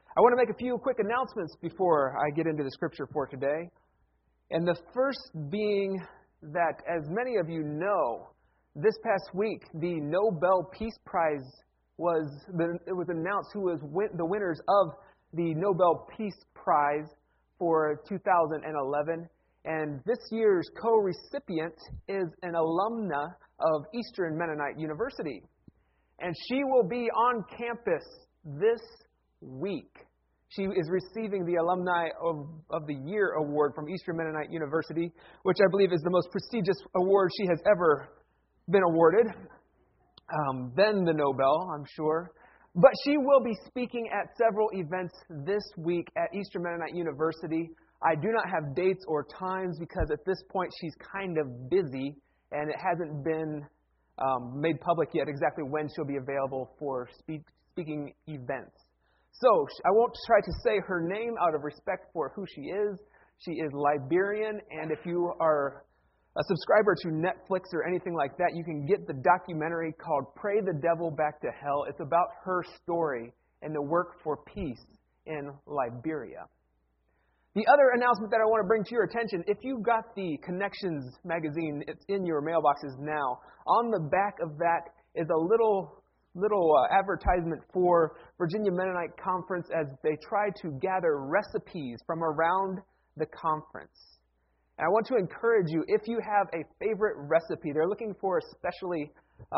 I want to make a few quick announcements before I get into the scripture for today. And the first being that, as many of you know, this past week, the Nobel Peace Prize was announced who was the winners of the Nobel Peace Prize for 2011. And this year's co-recipient is an alumna of Eastern Mennonite University. And she will be on campus this week. She is receiving the Alumni of the Year award from Eastern Mennonite University, which I believe is the most prestigious award she has ever been awarded. Then the Nobel, I'm sure. But she will be speaking at several events this week at Eastern Mennonite University. I do not have dates or times because at this point she's kind of busy and it hasn't been made public yet exactly when she'll be available for speaking events. So I won't try to say her name out of respect for who she is. She is Liberian, and if you are a subscriber to Netflix or anything like that, you can get the documentary called Pray the Devil Back to Hell. It's about her story and the work for peace in Liberia. The other announcement that I want to bring to your attention, if you got the Connections magazine, it's in your mailboxes now. On the back of that is a little advertisement for Virginia Mennonite Conference as they try to gather recipes from around the conference. And I want to encourage you, if you have a favorite recipe, they're looking for especially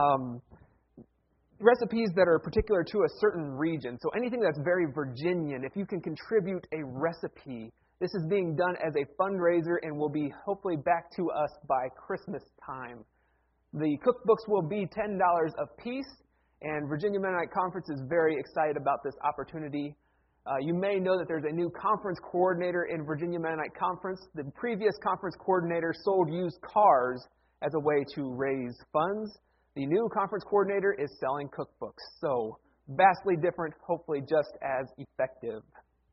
recipes that are particular to a certain region. So anything that's very Virginian, if you can contribute a recipe, this is being done as a fundraiser and will be hopefully back to us by Christmas time. The cookbooks will be $10 a piece, and Virginia Mennonite Conference is very excited about this opportunity. You may know that there's a new conference coordinator in Virginia Mennonite Conference. The previous conference coordinator sold used cars as a way to raise funds. The new conference coordinator is selling cookbooks. So vastly different, hopefully just as effective.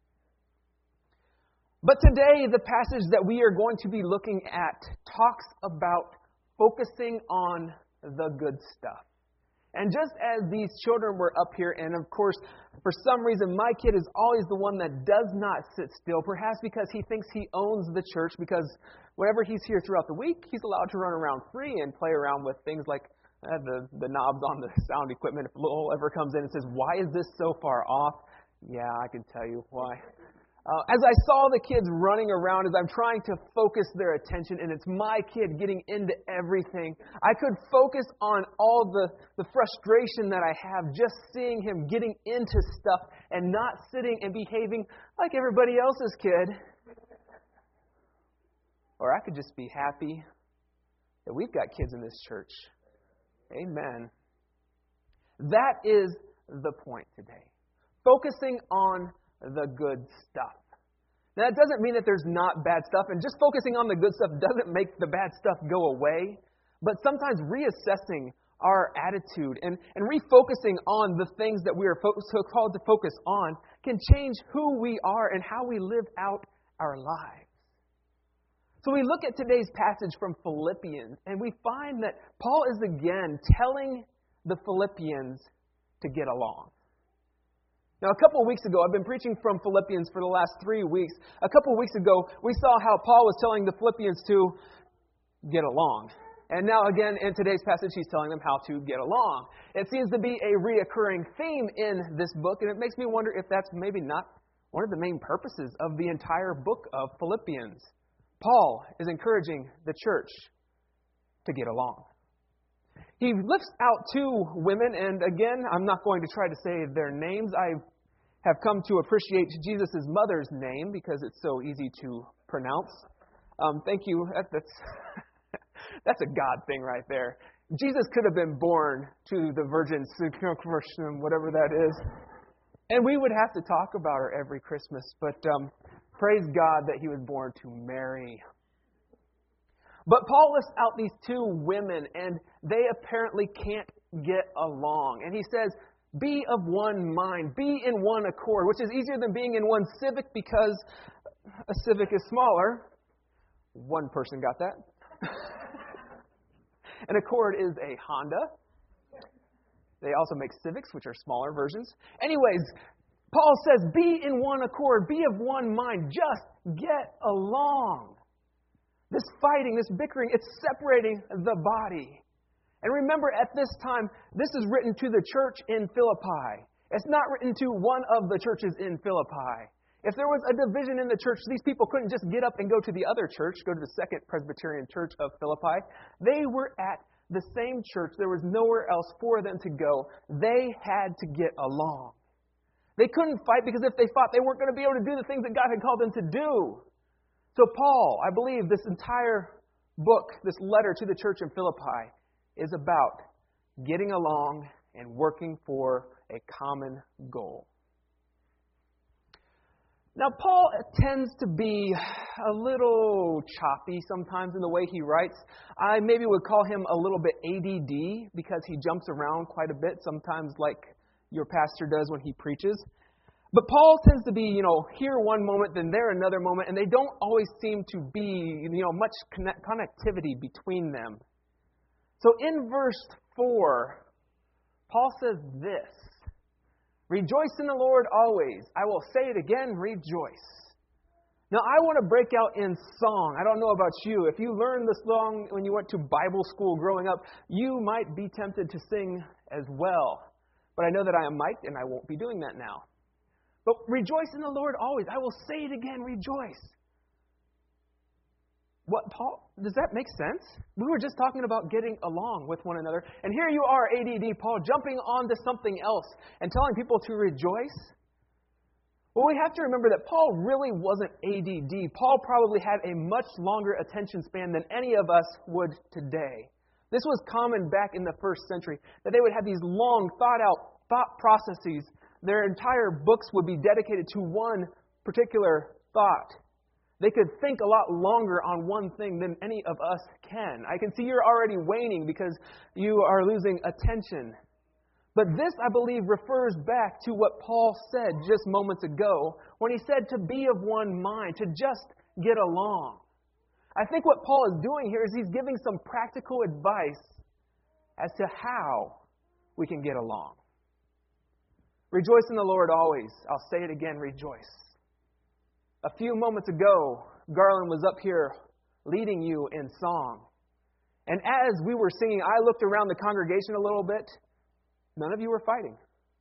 But today, the passage that we are going to be looking at talks about focusing on the good stuff. And just as these children were up here, and of course, for some reason, my kid is always the one that does not sit still, perhaps because he thinks he owns the church, because whenever he's here throughout the week, he's allowed to run around free and play around with things like the knobs on the sound equipment. If Lowell ever comes in and says, "Why is this so far off?" Yeah, I can tell you why. As I saw the kids running around, as I'm trying to focus their attention, and it's my kid getting into everything, I could focus on all the frustration that I have just seeing him getting into stuff and not sitting and behaving like everybody else's kid. Or I could just be happy that we've got kids in this church. Amen. That is the point today. Focusing on the good stuff. Now, that doesn't mean that there's not bad stuff, and just focusing on the good stuff doesn't make the bad stuff go away. But sometimes reassessing our attitude and refocusing on the things that we are so called to focus on can change who we are and how we live out our lives. So we look at today's passage from Philippians, and we find that Paul is again telling the Philippians to get along. Now, a couple of weeks ago, I've been preaching from Philippians for the last 3 weeks. A couple of weeks ago, we saw how Paul was telling the Philippians to get along. And now again, in today's passage, he's telling them how to get along. It seems to be a reoccurring theme in this book, and it makes me wonder if that's maybe not one of the main purposes of the entire book of Philippians. Paul is encouraging the church to get along. He lifts out two women, and again, I'm not going to try to say their names. I have come to appreciate Jesus' mother's name because it's so easy to pronounce. Thank you. That's a God thing right there. Jesus could have been born to the Virgin, whatever that is. And we would have to talk about her every Christmas, but praise God that he was born to Mary. But Paul lists out these two women, and they apparently can't get along. And he says, be of one mind, be in one accord, which is easier than being in one Civic because a Civic is smaller. One person got that. An Accord is a Honda. They also make Civics, which are smaller versions. Anyways, Paul says, be in one accord, be of one mind, just get along. This fighting, this bickering, it's separating the body. And remember, at this time, this is written to the church in Philippi. It's not written to one of the churches in Philippi. If there was a division in the church, these people couldn't just get up and go to the other church, go to the Second Presbyterian Church of Philippi. They were at the same church. There was nowhere else for them to go. They had to get along. They couldn't fight because if they fought, they weren't going to be able to do the things that God had called them to do. So Paul, I believe this entire book, this letter to the church in Philippi, is about getting along and working for a common goal. Now, Paul tends to be a little choppy sometimes in the way he writes. I maybe would call him a little bit ADD because he jumps around quite a bit, sometimes like your pastor does when he preaches. But Paul tends to be, here one moment, then there another moment, and they don't always seem to be, much connectivity between them. So in verse 4, Paul says this, rejoice in the Lord always. I will say it again, rejoice. Now, I want to break out in song. I don't know about you. If you learned this song when you went to Bible school growing up, you might be tempted to sing as well. But I know that I might, and I won't be doing that now. But rejoice in the Lord always. I will say it again, rejoice. What, Paul? Does that make sense? We were just talking about getting along with one another. And here you are, ADD Paul, jumping onto something else and telling people to rejoice. Well, we have to remember that Paul really wasn't ADD. Paul probably had a much longer attention span than any of us would today. This was common back in the first century, that they would have these long, thought-out thought processes. Their entire books would be dedicated to one particular thought. They could think a lot longer on one thing than any of us can. I can see you're already waning because you are losing attention. But this, I believe, refers back to what Paul said just moments ago when he said to be of one mind, to just get along. I think what Paul is doing here is he's giving some practical advice as to how we can get along. Rejoice in the Lord always. I'll say it again, rejoice. A few moments ago, Garland was up here leading you in song. And as we were singing, I looked around the congregation a little bit. None of you were fighting.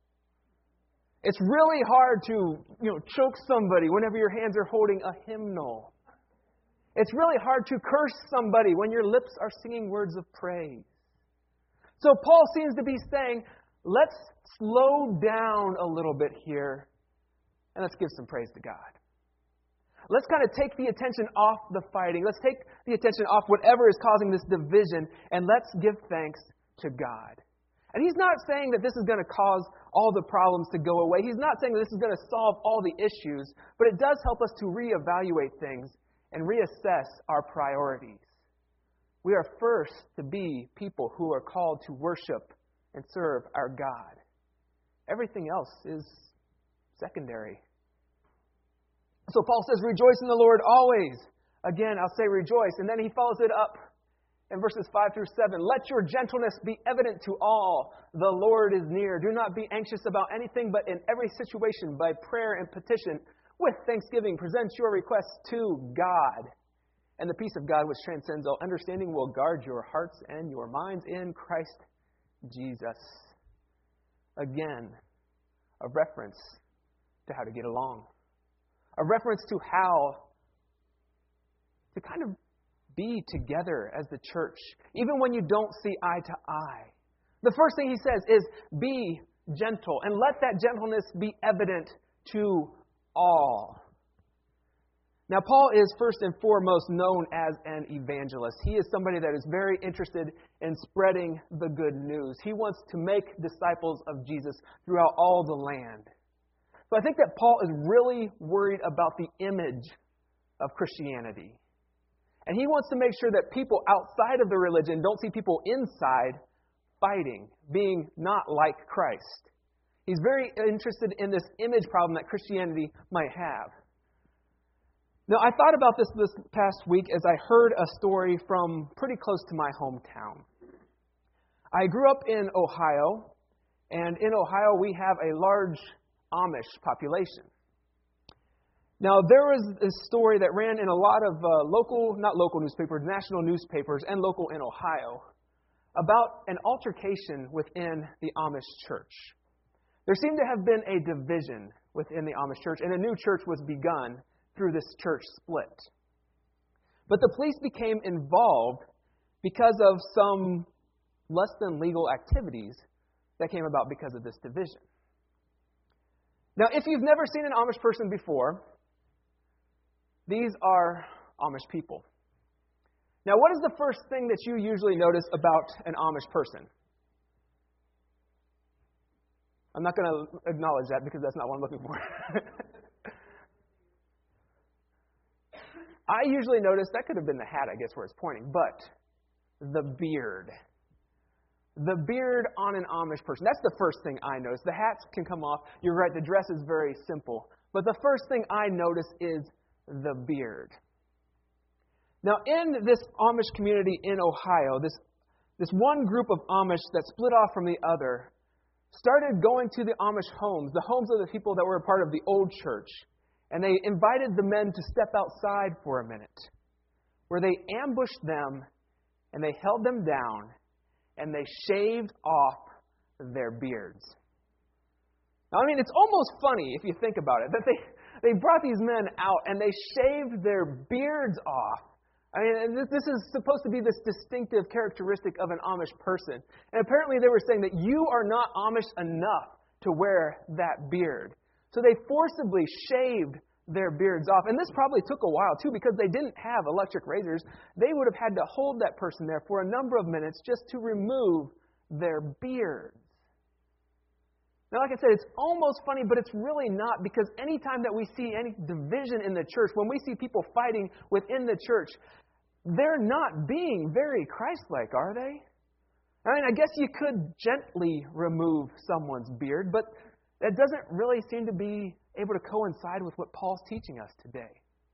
It's really hard to, choke somebody whenever your hands are holding a hymnal. It's really hard to curse somebody when your lips are singing words of praise. So Paul seems to be saying, let's slow down a little bit here and let's give some praise to God. Let's kind of take the attention off the fighting. Let's take the attention off whatever is causing this division, and let's give thanks to God. And he's not saying that this is going to cause all the problems to go away. He's not saying that this is going to solve all the issues, but it does help us to reevaluate things and reassess our priorities. We are first to be people who are called to worship and serve our God. Everything else is secondary. So Paul says, rejoice in the Lord always. Again, I'll say rejoice. And then he follows it up in verses 5 through 7. Let your gentleness be evident to all. The Lord is near. Do not be anxious about anything, but in every situation, by prayer and petition, with thanksgiving, present your requests to God. And the peace of God, which transcends all understanding, will guard your hearts and your minds in Christ Jesus. Again, a reference to how to get along. A reference to how to kind of be together as the church, even when you don't see eye to eye. The first thing he says is, be gentle, and let that gentleness be evident to all. Now, Paul is first and foremost known as an evangelist. He is somebody that is very interested in spreading the good news. He wants to make disciples of Jesus throughout all the land. So I think that Paul is really worried about the image of Christianity. And he wants to make sure that people outside of the religion don't see people inside fighting, being not like Christ. He's very interested in this image problem that Christianity might have. Now, I thought about this past week as I heard a story from pretty close to my hometown. I grew up in Ohio, and in Ohio we have a large Amish population. Now, there was a story that ran in a lot of national newspapers, and local in Ohio, about an altercation within the Amish church. There seemed to have been a division within the Amish church, and a new church was begun through this church split. But the police became involved because of some less than legal activities that came about because of this division. Now, if you've never seen an Amish person before, these are Amish people. Now, what is the first thing that you usually notice about an Amish person? I'm not going to acknowledge that because that's not what I'm looking for. I usually notice, that could have been the hat, I guess, where it's pointing, but the beard. The beard on an Amish person. That's the first thing I notice. The hats can come off. You're right, the dress is very simple. But the first thing I notice is the beard. Now, in this Amish community in Ohio, this one group of Amish that split off from the other started going to the Amish homes, the homes of the people that were a part of the old church, and they invited the men to step outside for a minute, where they ambushed them, and they held them down, and they shaved off their beards. Now, I mean, it's almost funny if you think about it, that they brought these men out, and they shaved their beards off. I mean, this is supposed to be this distinctive characteristic of an Amish person. And apparently they were saying that you are not Amish enough to wear that beard. So they forcibly shaved their beards off. And this probably took a while, too, because they didn't have electric razors. They would have had to hold that person there for a number of minutes just to remove their beards. Now, like I said, it's almost funny, but it's really not, because anytime that we see any division in the church, when we see people fighting within the church, they're not being very Christ-like, are they? I mean, I guess you could gently remove someone's beard, but that doesn't really seem to be able to coincide with what Paul's teaching us today.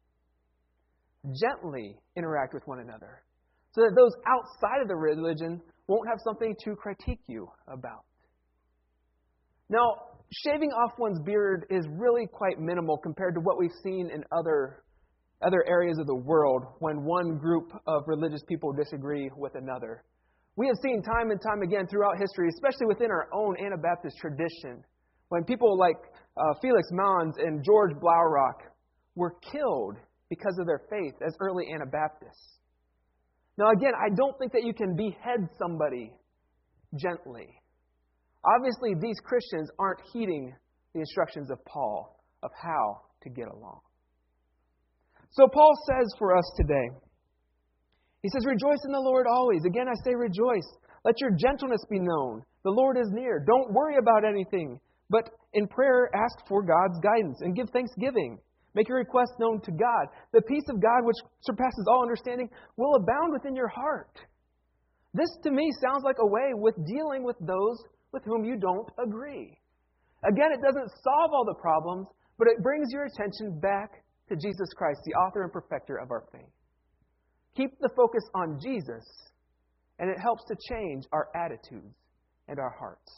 Gently interact with one another, so that those outside of the religion won't have something to critique you about. Now, shaving off one's beard is really quite minimal compared to what we've seen in other areas of the world when one group of religious people disagree with another. We have seen time and time again throughout history, especially within our own Anabaptist tradition, when people like Felix Manz and George Blaurock were killed because of their faith as early Anabaptists. Now, again, I don't think that you can behead somebody gently. Obviously, these Christians aren't heeding the instructions of Paul of how to get along. So Paul says for us today, he says, "Rejoice in the Lord always." Again, I say rejoice. Let your gentleness be known. The Lord is near. Don't worry about anything, but in prayer ask for God's guidance and give thanksgiving. Make your request known to God. The peace of God, which surpasses all understanding, will abound within your heart. This, to me, sounds like a way with dealing with those with whom you don't agree. Again, it doesn't solve all the problems, but it brings your attention back to Jesus Christ, the author and perfecter of our faith. Keep the focus on Jesus, and it helps to change our attitudes and our hearts.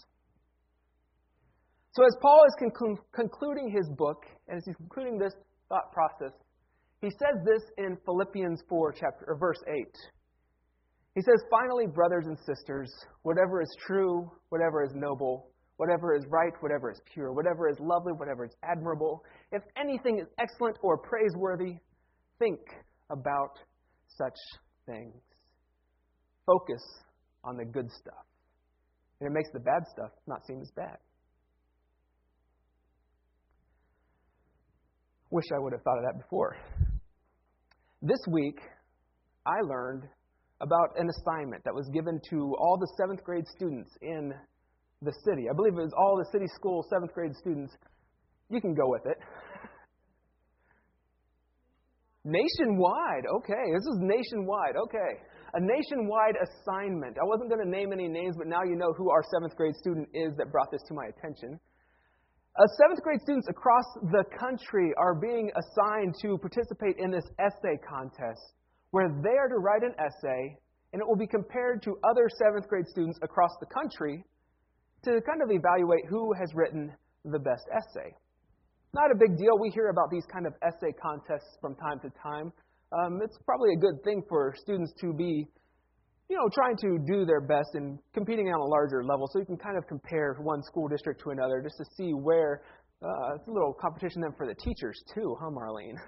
So as Paul is concluding his book, and as he's concluding this thought process, he says this in Philippians 4, verse 8. He says, "Finally, brothers and sisters, whatever is true, whatever is noble, whatever is right, whatever is pure, whatever is lovely, whatever is admirable, if anything is excellent or praiseworthy, think about such things." Focus on the good stuff. And it makes the bad stuff not seem as bad. Wish I would have thought of that before. This week, I learned about an assignment that was given to all the 7th grade students in the city. I believe it was all the city school 7th grade students. You can go with it. Nationwide. Okay, this is nationwide. Okay. A nationwide assignment. I wasn't going to name any names, but now you know who our 7th grade student is that brought this to my attention. 7th grade students across the country are being assigned to participate in this essay contest, where they are to write an essay, and it will be compared to other 7th grade students across the country to kind of evaluate who has written the best essay. Not a big deal. We hear about these kind of essay contests from time to time. It's probably a good thing for students to be, trying to do their best and competing on a larger level, so you can kind of compare one school district to another just to see where it's a little competition then for the teachers too, huh, Marlene?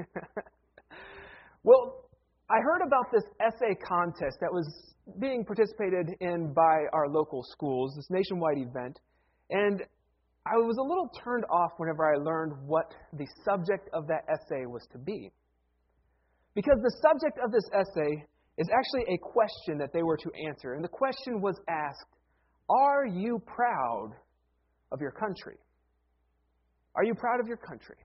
Well, I heard about this essay contest that was being participated in by our local schools, this nationwide event, and I was a little turned off whenever I learned what the subject of that essay was to be. Because the subject of this essay is actually a question that they were to answer. And the question was asked, are you proud of your country? Are you proud of your country?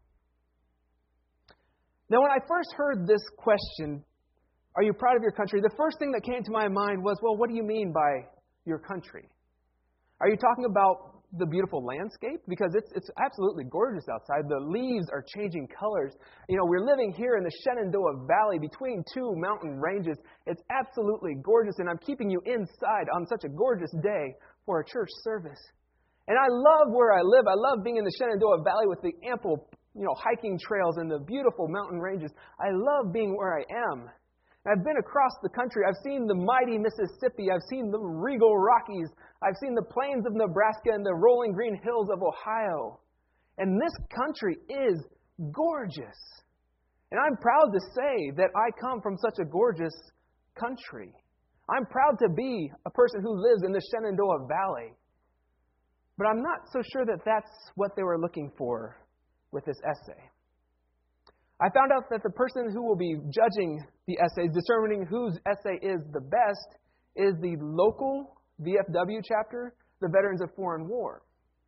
Now, when I first heard this question, are you proud of your country, the first thing that came to my mind was, well, what do you mean by your country? Are you talking about the beautiful landscape? Because it's absolutely gorgeous outside. The leaves are changing colors. We're living here in the Shenandoah Valley between two mountain ranges. It's absolutely gorgeous, and I'm keeping you inside on such a gorgeous day for a church service. And I love where I live. I love being in the Shenandoah Valley with the ample, hiking trails and the beautiful mountain ranges. I love being where I am. I've been across the country. I've seen the mighty Mississippi. I've seen the regal Rockies. I've seen the plains of Nebraska and the rolling green hills of Ohio. And this country is gorgeous. And I'm proud to say that I come from such a gorgeous country. I'm proud to be a person who lives in the Shenandoah Valley. But I'm not so sure that that's what they were looking for with this essay. I found out that the person who will be judging the essays, determining whose essay is the best, is the local VFW chapter, the Veterans of Foreign War.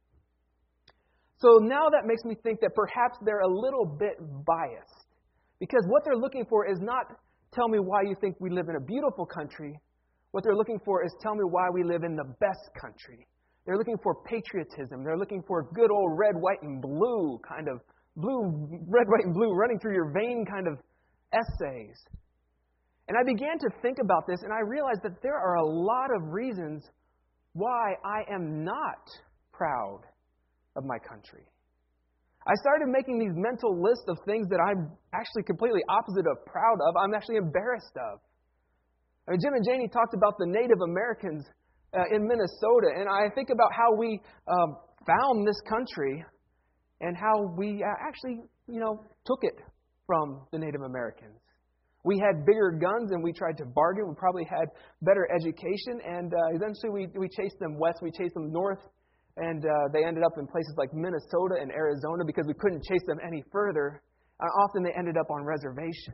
So now that makes me think that perhaps they're a little bit biased. Because what they're looking for is not tell me why you think we live in a beautiful country. What they're looking for is tell me why we live in the best country. They're looking for patriotism. They're looking for good old red, white, and blue kind of red, white, and blue running through your vein kind of essays. And I began to think about this, and I realized that there are a lot of reasons why I am not proud of my country. I started making these mental lists of things that I'm actually completely opposite of proud of. I'm actually embarrassed of. I mean, Jim and Janie talked about the Native Americans in Minnesota, and I think about how we found this country and how we actually, took it from the Native Americans. We had bigger guns and we tried to bargain. We probably had better education, and eventually we chased them west. We chased them north, and they ended up in places like Minnesota and Arizona because we couldn't chase them any further. Often they ended up on reservations.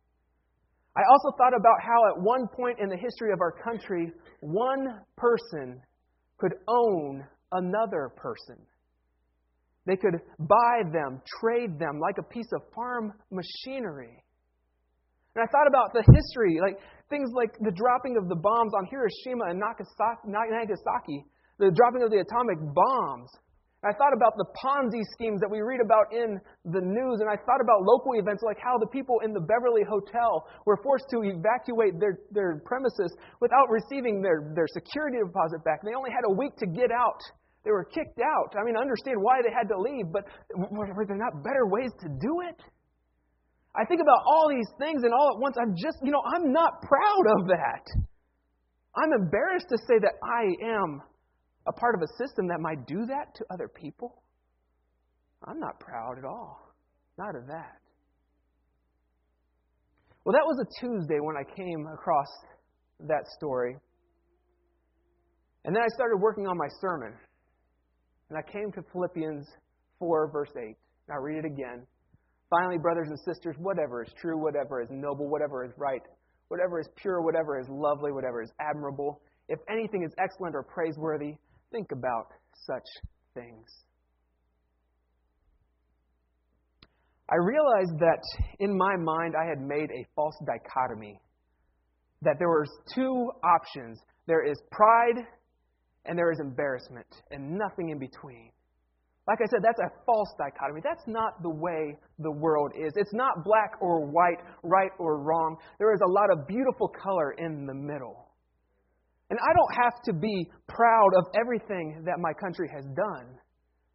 I also thought about how at one point in the history of our country, one person could own another person. They could buy them, trade them like a piece of farm machinery. And I thought about the history, like things like the dropping of the bombs on Hiroshima and Nagasaki, the dropping of the atomic bombs. And I thought about the Ponzi schemes that we read about in the news, and I thought about local events like how the people in the Beverly Hotel were forced to evacuate their premises without receiving their security deposit back. They only had a week to get out. They were kicked out. I mean, I understand why they had to leave, but were there not better ways to do it? I think about all these things, and all at once, I'm not proud of that. I'm embarrassed to say that I am a part of a system that might do that to other people. I'm not proud at all. Not of that. Well, that was a Tuesday when I came across that story. And then I started working on my sermon. And I came to Philippians 4, verse 8. And I'll read it again. Finally, brothers and sisters, whatever is true, whatever is noble, whatever is right, whatever is pure, whatever is lovely, whatever is admirable, if anything is excellent or praiseworthy, think about such things. I realized that in my mind I had made a false dichotomy. That there were two options. There is pride and there is embarrassment, and nothing in between. Like I said, that's a false dichotomy. That's not the way the world is. It's not black or white, right or wrong. There is a lot of beautiful color in the middle. And I don't have to be proud of everything that my country has done.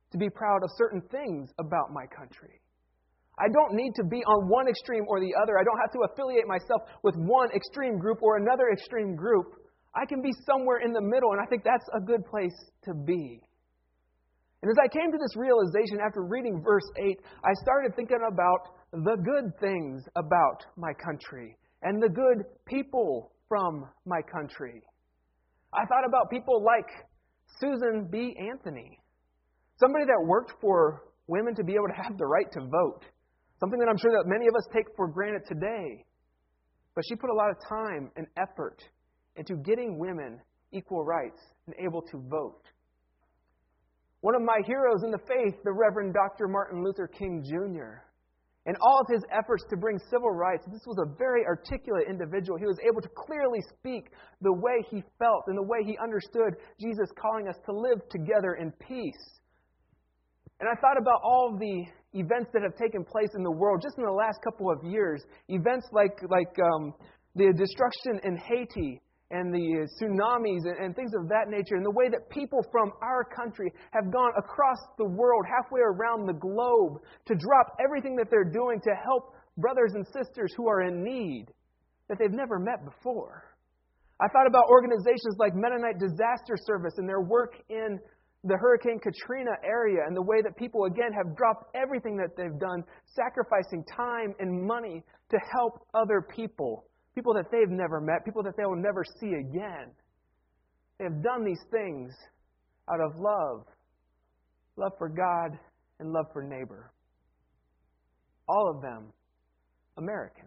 to be proud of certain things about my country. I don't need to be on one extreme or the other. I don't have to affiliate myself with one extreme group or another extreme group. I can be somewhere in the middle, and I think that's a good place to be. And as I came to this realization after reading verse 8, I started thinking about the good things about my country and the good people from my country. I thought about people like Susan B. Anthony, somebody that worked for women to be able to have the right to vote, something that I'm sure that many of us take for granted today. But she put a lot of time and effort into getting women equal rights and able to vote. One of my heroes in the faith, the Reverend Dr. Martin Luther King Jr., and all of his efforts to bring civil rights, this was a very articulate individual. He was able to clearly speak the way he felt and the way he understood Jesus calling us to live together in peace. And I thought about all of the events that have taken place in the world just in the last couple of years. Events like the destruction in Haiti and the tsunamis and things of that nature, and the way that people from our country have gone across the world, halfway around the globe, to drop everything that they're doing to help brothers and sisters who are in need that they've never met before. I thought about organizations like Mennonite Disaster Service and their work in the Hurricane Katrina area, and the way that people, again, have dropped everything that they've done, sacrificing time and money to help other people that they've never met, people that they will never see again. They have done these things out of love for God and love for neighbor. All of them Americans.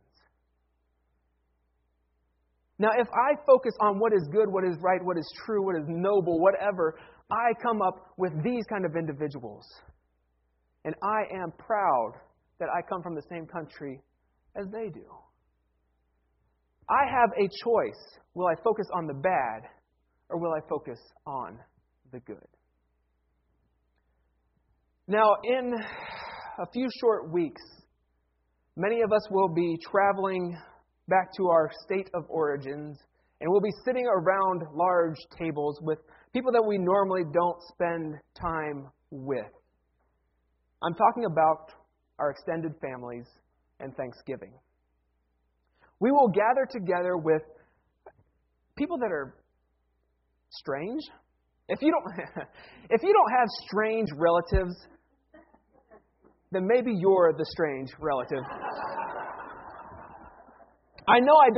Now, if I focus on what is good, what is right, what is true, what is noble, whatever, I come up with these kind of individuals. And I am proud that I come from the same country as they do. I have a choice. Will I focus on the bad, or will I focus on the good? Now, in a few short weeks, many of us will be traveling back to our state of origins, and we'll be sitting around large tables with people that we normally don't spend time with. I'm talking about our extended families and Thanksgiving. We will gather together with people that are strange. If you don't have strange relatives, then maybe you're the strange relative. I know I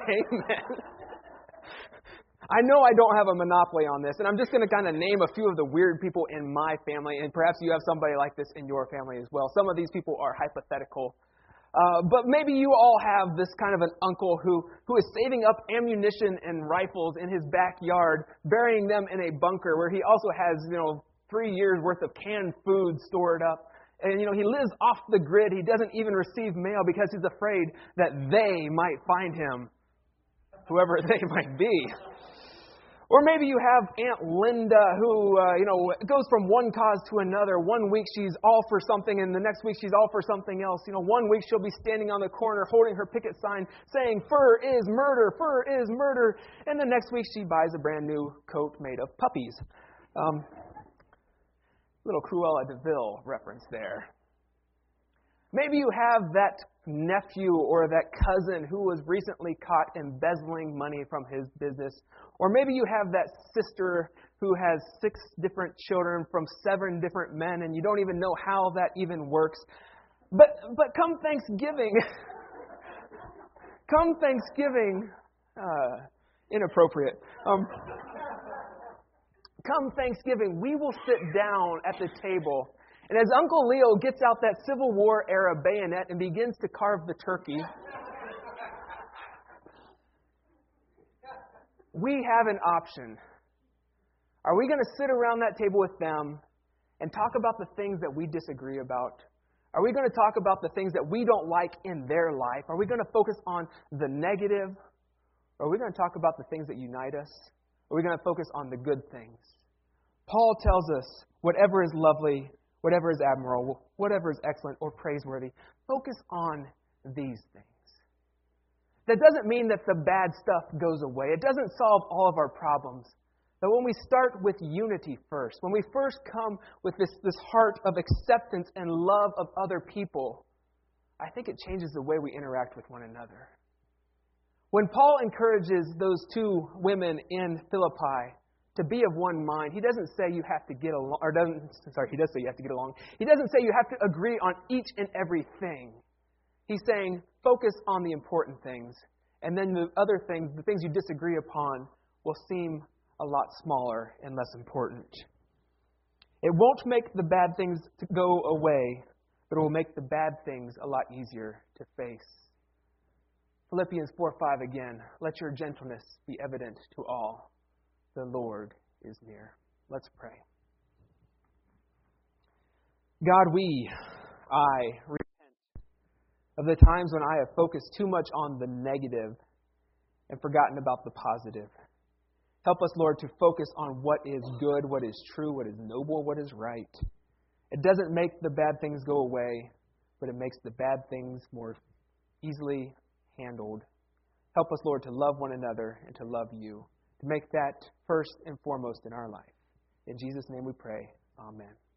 don't have a monopoly on this, and I'm just going to kind of name a few of the weird people in my family, and perhaps you have somebody like this in your family as well. Some of these people are hypothetical. But maybe you all have this kind of an uncle who is saving up ammunition and rifles in his backyard, burying them in a bunker where he also has, 3 years worth of canned food stored up. And, he lives off the grid. He doesn't even receive mail because he's afraid that they might find him, whoever they might be. Or maybe you have Aunt Linda who, goes from one cause to another. One week she's all for something, and the next week she's all for something else. One week she'll be standing on the corner holding her picket sign saying, "Fur is murder, fur is murder." And the next week she buys a brand new coat made of puppies. Little Cruella de Vil reference there. Maybe you have that nephew or that cousin who was recently caught embezzling money from his business. Or maybe you have that sister who has 6 different children from 7 different men, and you don't even know how that even works. But come Thanksgiving, inappropriate. Come Thanksgiving, we will sit down at the table. And as Uncle Leo gets out that Civil War era bayonet and begins to carve the turkey, we have an option. Are we going to sit around that table with them and talk about the things that we disagree about? Are we going to talk about the things that we don't like in their life? Are we going to focus on the negative? Or are we going to talk about the things that unite us? Or are we going to focus on the good things? Paul tells us, whatever is lovely, whatever is admirable, whatever is excellent or praiseworthy, focus on these things. That doesn't mean that the bad stuff goes away. It doesn't solve all of our problems. That when we start with unity first, when we first come with this heart of acceptance and love of other people, I think it changes the way we interact with one another. When Paul encourages those two women in Philippi to be of one mind, he doesn't say you have to get along, he does say you have to get along. He doesn't say you have to agree on each and everything. He's saying focus on the important things, and then the other things, the things you disagree upon, will seem a lot smaller and less important. It won't make the bad things to go away, but it will make the bad things a lot easier to face. Philippians 4:5 again. Let your gentleness be evident to all. The Lord is near. Let's pray. God, I repent of the times when I have focused too much on the negative and forgotten about the positive. Help us, Lord, to focus on what is good, what is true, what is noble, what is right. It doesn't make the bad things go away, but it makes the bad things more easily handled. Help us, Lord, to love one another and to love you, to make that first and foremost in our life. In Jesus' name we pray. Amen.